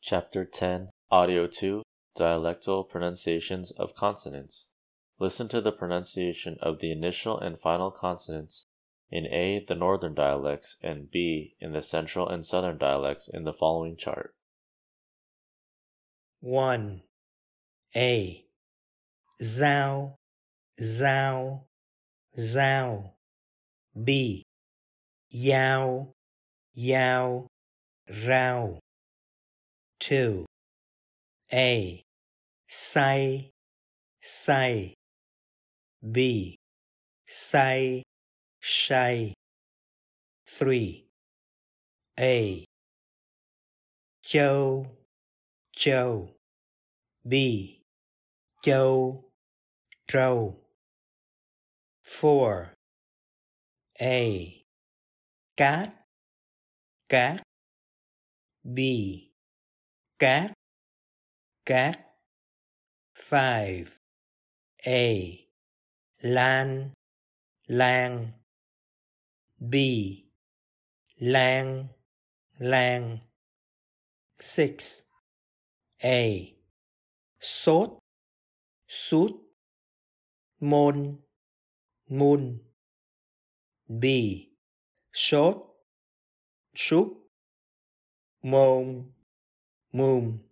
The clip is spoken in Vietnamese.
Chapter 10, Audio 2, Dialectal Pronunciations of Consonants. Listen to the pronunciation of the initial and final consonants in A, the northern dialects, and B, in the central and southern dialects in the following chart. 1. A. Giao, giao, giao. B. Yao, yao, rao. 2. A. Say, say. B. Say, shay. 3. A. Châu, châu. B. Châu, trâu. 4. A. Cát, cát. B. Cát, cát. 5. A. Lan, lan. B. Lang, lang. 6. A. Sốt, sút. Môn, môn. B. Sốt, sút. Môn, môn.